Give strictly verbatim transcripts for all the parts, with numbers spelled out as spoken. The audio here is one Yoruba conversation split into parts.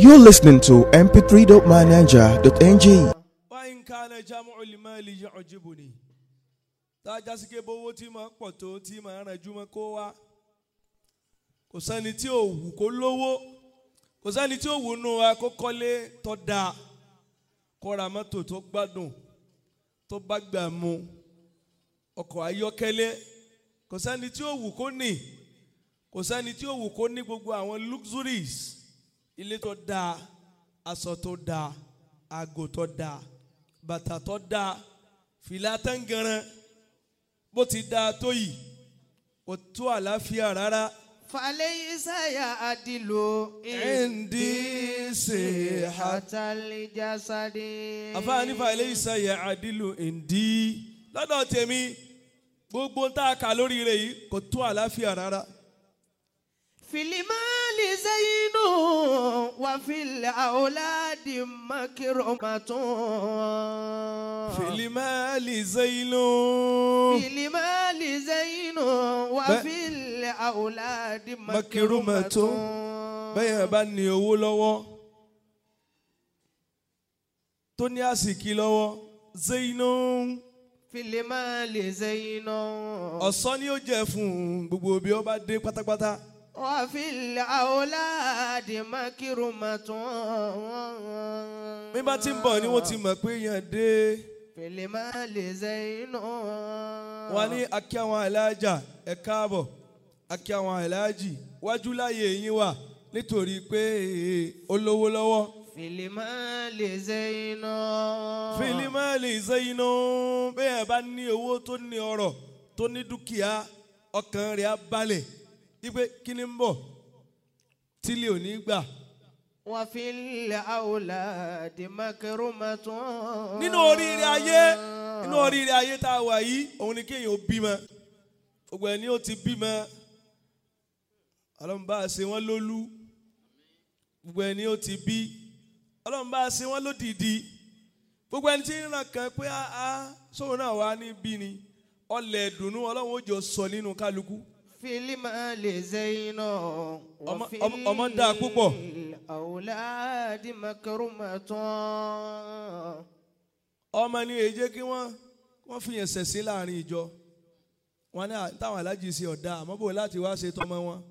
You're listening to m p three dot my niger dot n g. وإن كان جمع المال يعجبني tájà sí ké bówó tí máa pọ̀ tó tí máa rànjú mọ́ kó wá kò sẹ́ni tí ò wù kó lówó kò sẹ́ni tí ò wù nù wa kó kọ́lé tó dáa kó ra mọ́tò tó gbádùn tó bá gbà mu ọkọ̀ ayọ́kẹ́lẹ́ kò sẹ́ni tí ò wù kó ní kò sẹ́ni tí ò wù kó ní gbogbo àwọn luxuries ilé tó dáa aṣọ tó dáa aago tó dáa bàtà tó dáa fìlà tangaran bó ti dáa tó yìí kò tó àlàáfíà rárá. فليس يعدل عندي صحة الجسد. àfààní فليس يعدل عندي lọ́dọ̀ tèmi gbogbo tá a kà lórí rẹ̀ yìí kò tó àlàáfíà rárá. في المال زين وفي الأولاد مكرمة. في المال زين في المال زين وفي الأولاد مكرمة. bẹ́ẹ̀ bá ní owó lọ́wọ́ tó ní àsìkí lọ́wọ́ zainun. في المال زين. ọ̀sán ni ó jẹ́ fún gbogbo bí ó bá dé pátápátá. وفي الأولاد مكرمة. bí bá ti ń bọ̀ ni wọ́n ti mọ̀ pé èèyàn dé. في المال زين. wọ́n ní akí àwọn alájà ẹ káàbọ̀ akí àwọn alájì wájú láyé yín wà nítorí pé olówó lọ́wọ́. في المال زين. في المال زين bẹ́ẹ̀ bá ní owó tó ní ọrọ̀ tó ní dúkìá ọkàn rẹ̀ á balẹ̀ wípé kí ni ń bọ̀ tílé ò ní gbà. وفي الأولاد مكرمة. nínú oríire ayé nínú oríire ayé tá a wà yìí òun ni kéèyàn ó bímọ gbogbo ẹni ó ti bímọ Ọlọ́run bá ṣe wọ́n lólú gbogbo ẹni ó ti bí Ọlọ́run bá ṣe wọ́n lódìdí gbogbo ẹni tí ń ràn kàn pé a sóhun náà wà ní bí ni ọlẹ̀ ẹ̀dùnnú Ọlọ́run ó jọ sọ nínú kálukú. في المال زين وفي ọmọ dáa púpọ̀. الأولاد مكرمة. ọmọ ni èyí jẹ́ kí wọ́n wọ́n fi yẹn ṣẹ̀sìn láàrin ìjọ wọn ní táwọn alájí sí ọ̀dà àmọ́ bò láti wá ṣe tọmọ wọn.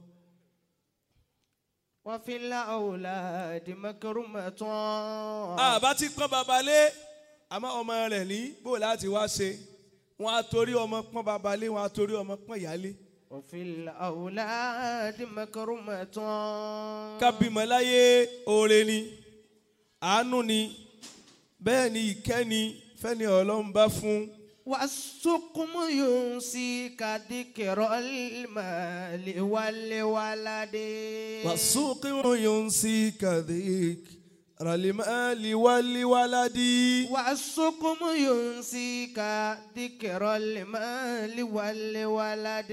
وفي الأولاد مكرمة. àbá ti pọ́n bàbá lé àmọ́ ọmọ rẹ̀ ní bò láti wá ṣe wọn á torí ọmọ pọ́n bàbá lé wọn á torí ọmọ pọ́n ìyá lé. وفي الأولاد مكرمة. kábímọ láyé oore ni àánú ni bẹ́ẹ̀ ni ìkẹ́ ni fẹ́ni Ọlọ́run bá fún. والسقم ينسيك ذكر المال والولد. والسقم ينسيك ذكر المال والولد. والسقم ينسيك ذكر المال والولد.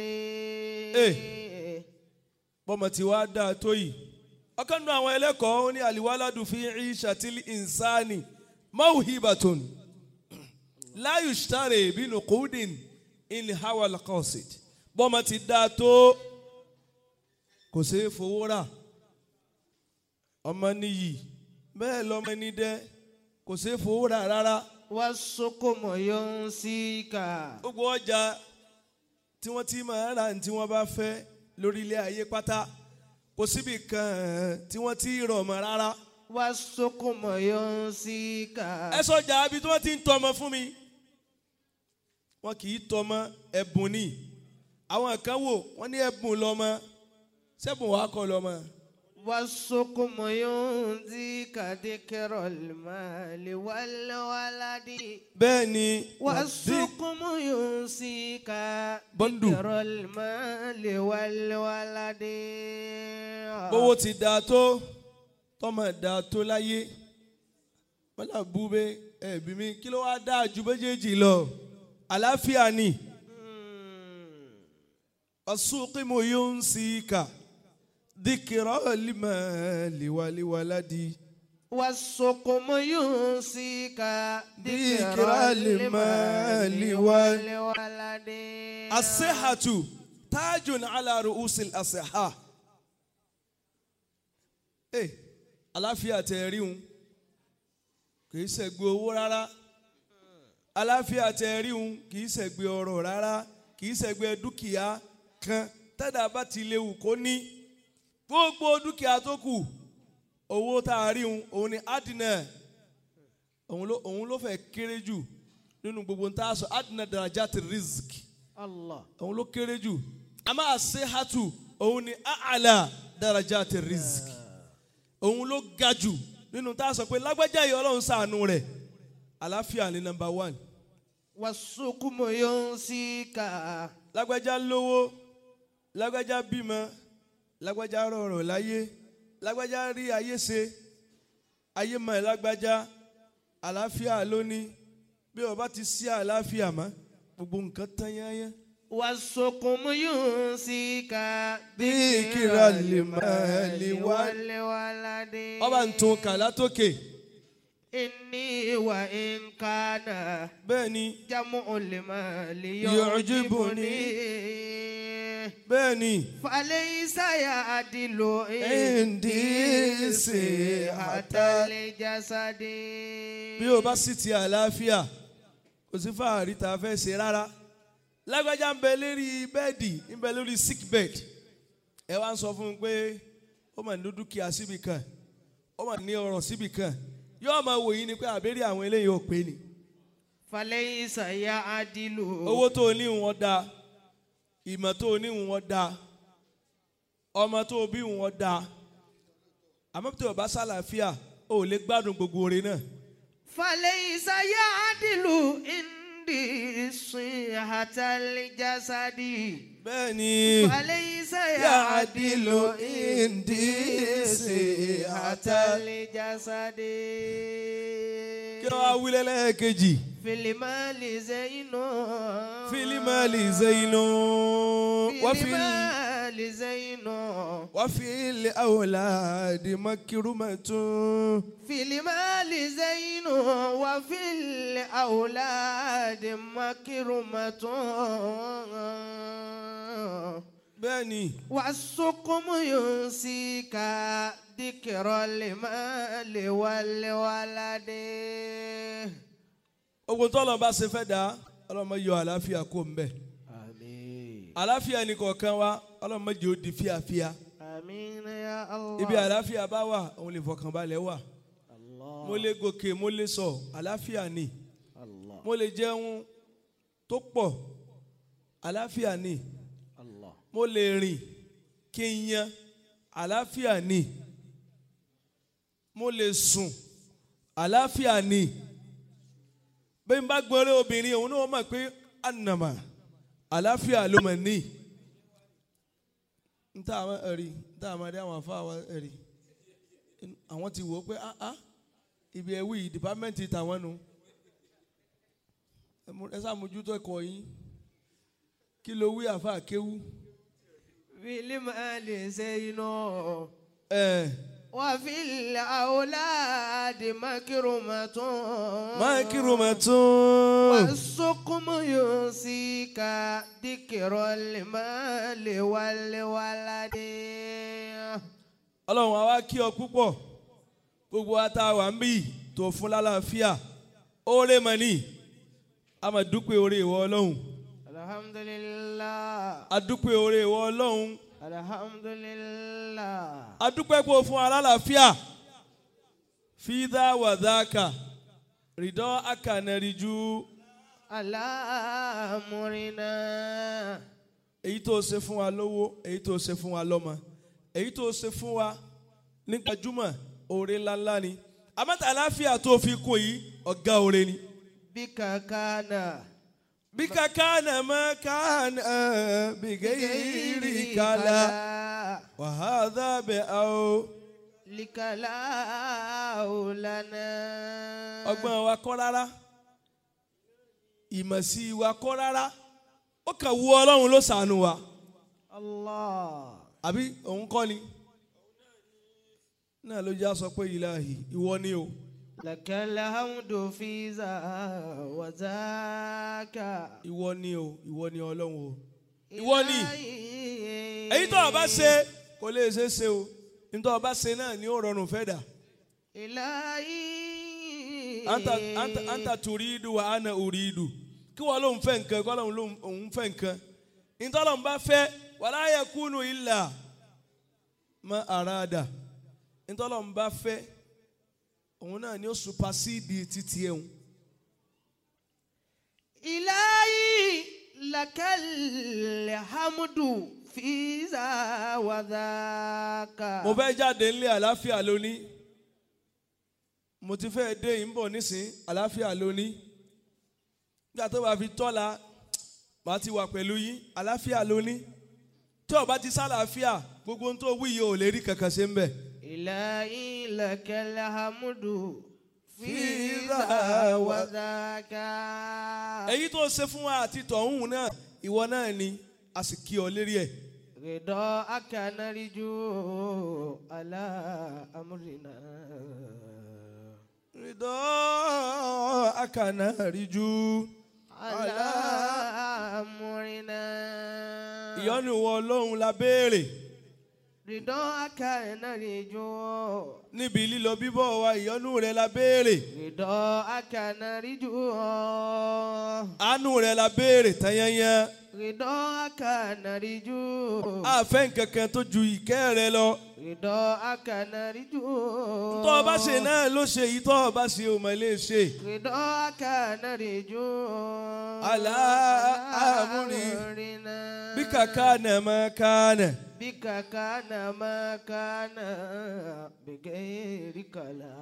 bọ́mọ tí wàá dáa tó yìí ọ̀kan nínú àwọn ẹlẹ́kọ̀ọ́ ó ní àlìwáládù fi ìṣàtìlì ìnsáni mawhibatun la yushtari binuqudin in hawal qasid. bọ́mọ ti dáa tó kò ṣeé fowó rà ọmọ nìyí bẹ́ẹ̀ lọ́mọ ẹni dẹ́ kò ṣeé fowó rà rárá. والسقم ينسيك. gbogbo ọjà tí wọ́n ti máa rà ní tí wọ́n bá fẹ́ lórí ilé ayé pátá kò síbi kan tí wọ́n ti rọ̀ mọ́ rárá. والسقم ينسيك. ẹ sọjà abi tí wọ́n ti ń tọmọ fún mi wọn kì í tọmọ ẹ̀bùn ni àwọn kan wò wọ́n ní ẹ̀bùn lọ́mọ sẹ́bùn wàá kọ́ lọ́mọ. والسقم ينسيك ذكر المال والولد. bẹ́ẹ̀ ni والسقم ينسيك ذكر المال والولد. bówó ti dáa tó tọ́mọ dáa tó láyé wọ́n là bú bẹ́ ẹ̀bí mi kí ló wá dáa ju méjèèjì lọ àlàáfíà ni. والسقم ينسيك ذكر المال والولد. والسقم ينسيك ذكر المال والولد. الصحة تاج على رؤوس الأصحاء. àlàáfíà tẹ́ rí un kì í ṣẹ̀gbẹ́ owó rárá àlàáfíà tẹ́ rí un kì í ṣẹ̀gbẹ́ ọrọ̀ rárá kì í ṣẹ̀gbẹ́ dúkìá kan tẹ́dà bá ti léwu kó ní gbogbo dúkìá tó kù owó tá a rí un òun ni adìnà òun ló òun ló fẹ́ kéré jù nínú gbogbo tá a sọ adìnà darajati rizq Allah òun ló kéré jù àmọ́ àṣehàtù òun ni àlà darajati rizq òun ló ga jù nínú tá a sọ pé lágbájá yìí Ọlọ́run ṣàánú rẹ̀ àlàáfíà ni number one. wasukumu yunsika. lágbájá lówó lágbájá bímọ lágbájá rọrùn láyé lágbájá rí ayé ṣe ayé mọ lágbájá àlàáfíà lóní bí ó bá ti sí àlàáfíà mọ́ gbogbo nǹkan tán yányán. wasukumu yunsika. dhikra limali wal waladi. ọba ń tún kàlá tókè. inni wa in kana. bẹ́ẹ̀ni. jamu limali yu'jibuni. bẹ́ẹ̀ni. falaysa ya'dilu indi sihhatal jasadi. bí o bá sì ti àlàáfíà kò sí fàárí tá a fẹ́ ṣe rárá lágbájá ń bẹ lórí bẹ́ẹ̀dì ń bẹ lórí sick bed ẹ wá ń sọ fún un pé ó mà ní dúkìá síbi kan ó mà ní ọrọ̀ síbi kan yóò máa wò yín ni pé àbẹ́rẹ́ àwọn eléyìí ò pé ni. falaysa ya'dilu. owó tó o ní wọn dáa ìmọ̀ tó o ní wọn dáa ọmọ tó o bí wọn dáa àmọ́ tó o bá sálàáfíà o ò lè gbádùn gbogbo oore náà. falaysa ya'dilu indi sihhatal jasadi. bẹ́ẹ̀ni. falaysa ya'dilu indi sihhatal jasadi. kí ló wá wílẹ̀ lẹ́ẹ̀kejì. filimali zeyino. filimali zeyino. filimali zeyino. wafil awladi makrumatun. filimali zeyino wafil awladi makrumatun. bẹ́ẹ̀ni. wasukumu yunsika dhikral mali wal waladi. ogun tó lọ́n bá ṣe fẹ́ dá ọlọ́mọ yọ àlàáfíà kó ń bẹ̀. àmín. àlàáfíà ni kọ̀ọ̀kan wa ọlọ́mọ jẹ́ ó di fíafíà. àmín ya Allah. ibi àlàáfíà bá wà òun lè fọkànbalẹ̀ wà. Allah. mo lè gòkè mo lè sọ àlàáfíà ni. Allah. mo lè jẹun tó pọ̀ àlàáfíà ni. Allah. mo lè rìn kí n yan àlàáfíà ni. mo lè sùn àlàáfíà ni. bẹ́ẹ̀ ni bá gbọ́rẹ́ obìnrin òun náà mọ̀ pé ànàmà àlàáfíà ló mọ̀ ní. n ta àwọn ẹ̀rí n ta àwọn ẹ̀rí àwọn afọ àwọn ẹ̀rí àwọn ti wò ó pé ah ah ibi ẹ̀wí dìpámẹ́ǹtì tàwọn nu ẹ sàmójútó ẹ̀kọ́ yín kí ló wí àfa kéwú. filimali zeyino. ẹ. wafil awladi makrumatun. makrumatun. wasukumu yunsika dhikral mali wal waladi. ọlọ́run àwa kí ọ púpọ̀ gbogbo ata wà ń bí tó fún lálàáfíà oore mọ̀ ní a máa dúpẹ́ oore ìwọ ọlọ́run. alhamdulillah. a dúpẹ́ oore ìwọ ọlọ́run. alhamdulillah. a dúpẹ́ pé o fún alálàáfíà fídà wàdákà rìdọ́ akànẹ́rìjú. aláàmúrinà. èyí tó ṣe fún wa lówó èyí tó ṣe fún wa lọ́mọ èyí tó ṣe fún wa ní gbajúmọ̀ oore ńláńlá ni àmọ́tà àlàáfíà tó fi kún yìí ọ̀gá oore ni. bika kana. bika kana ma kana bigayri kala wa hadha bi aw. likala ulana. ọgbọ́n wa kọ́ rárá ìmọ̀ sí wa kọ́ rárá ó kàn wú ọlọ́run ló ṣàánú wa. Allah. àbí òun kọ́ ni náà ló já sọ pé ilahi ìwọ ni o. lakal hamdu fi za wa zaka. ìwọ ni o ìwọ ni ọlọ́run o ìwọ ni èyí tó o bá ṣe kò lè ṣe é ṣe o nítorí o bá ṣe náà ni ó rọrùn fẹ́ dà. إلهي anta anta anta turidu wa ana uridu kí wọ́n ló ń fẹ́ nǹkan kí wọ́n ló ń fẹ́ nǹkan ìtọ́lọ̀ ń bá fẹ́ wala yakunu illa ma arada ìtọ́lọ̀ ń bá fẹ́ òun náà ni ó supasíìdì títí ẹ̀hún. إلهي لك الحمد في ذا وذاك. mo fẹ́ jáde nílé àlàáfíà lónìí mo ti fẹ́ dé yìí ń bọ̀ nísìn àlàáfíà lónìí nígbà tó bá fi tọ́la màá ti wà pẹ̀lú yín àlàáfíà lónìí tí ó bá ti sálàáfíà gbogbo ohun tó wí yìí ò lè rí kankan ṣe ń bẹ̀. إلهي لك الحمد في في ذا ذا وذاك. èyí tó ṣe fún wa àti tọ̀hún náà ìwọ náà ni a sì kí ọ lérí ẹ̀. رضاك نرجو على أمرنا. rídọ́ àkànná ríjú على أمرنا. ìyọ́nú ìwọ Ọlọ́run la béèrè رضاك نرجو. níbi lílọ bíbọ̀ wa ìyọ́nú rẹ la béèrè رضاك نرجو. àánú rẹ la béèrè tanyanya رضاك نرجو. àfẹ́ nkankan tó ju ìkẹ́ rẹ lọ. رضاك نرجو. tó o bá ṣe náà ló ṣe yìí tó o bá ṣe o mọ̀ lè ṣe. رضاك نرجو. على أمرنا. بك كان ما كان بك كان ما كان بغيرك لا.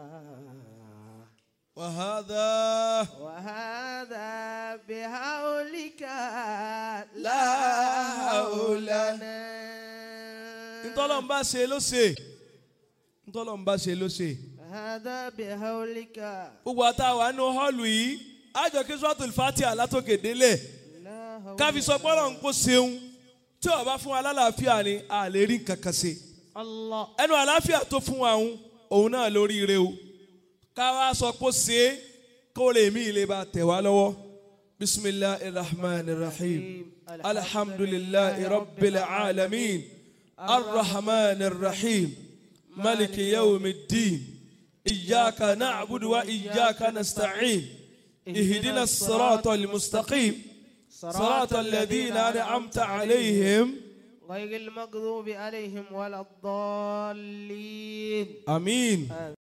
وهذا وهذا بحولك لا حول لنا. ntọ́lọ́ ń bá ṣe ló ṣe ntọ́lọ́ ń bá ṣe ló ṣe. هذا بحولك. gbogbo àtàwọn àánú họ́ọ̀lù yìí àjọ kí suratul Fatiha látòkè délẹ̀ لا حول. káfi sọ gbọ́dọ̀ ń kó ṣeun tí ó bá fún wa lálàáfíà ni a lè rí nǹkan kan ṣe. الله. ẹnu àlàáfíà tó fún wa òun òun náà lórí ire o ká wá sọ pé ṣe é kó lè mí ilé bá tẹ̀ wá lọ́wọ́. bisimilahi rahman rahim alhamdulillahi rabbil alamin arrahman rahim maliki yawmiddin iyyaka na'budu wa iyyaka nasta'in ihdina as-sirata al-mustaqim sirata alladhina an'amta alayhim غير المغضوب عليهم ولا الضالين. آمين.